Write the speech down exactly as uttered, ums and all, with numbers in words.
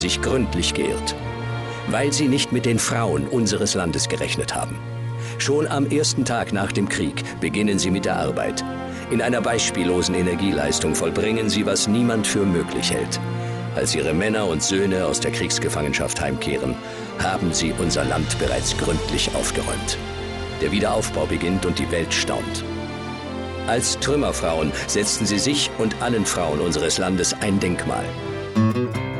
sich gründlich geirrt, weil sie nicht mit den Frauen unseres Landes gerechnet haben. Schon am ersten Tag nach dem Krieg beginnen sie mit der Arbeit. In einer beispiellosen Energieleistung vollbringen sie, was niemand für möglich hält. Als ihre Männer und Söhne aus der Kriegsgefangenschaft heimkehren, haben sie unser Land bereits gründlich aufgeräumt. Der Wiederaufbau beginnt und die Welt staunt. Als Trümmerfrauen setzten sie sich und allen Frauen unseres Landes ein Denkmal.